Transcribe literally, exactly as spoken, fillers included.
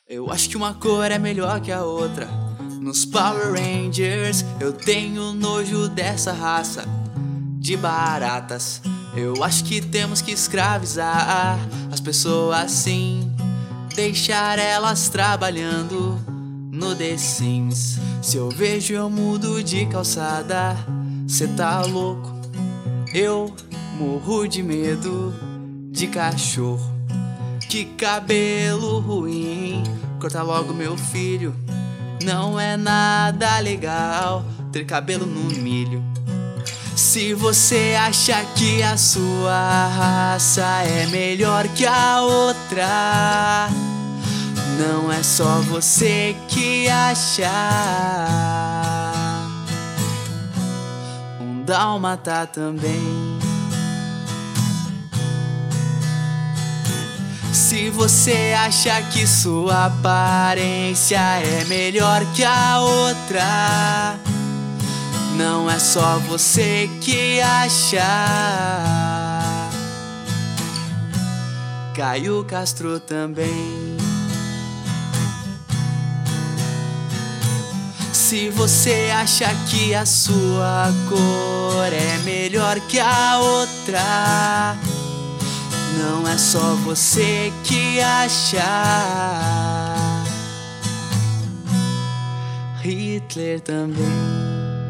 Eu acho que uma cor é melhor que a outra. Nos Power Rangers eu tenho nojo dessa raça de baratas. Eu acho que temos que escravizar as pessoas assim, deixar elas trabalhando no The Sims. Se eu vejo eu mudo de calçada, cê tá louco? Eu morro de medo de cachorro. Que cabelo ruim, corta logo meu filho. Não é nada legal ter cabelo no milho. Se você acha que a sua raça é melhor que a outra, não é só você que acha. Um dálmata também. Se você acha que sua aparência é melhor que a outra, não é só você que acha. Caio Castro também. Se você acha que a sua cor é melhor que a outra, não é só você que acha. Hitler também.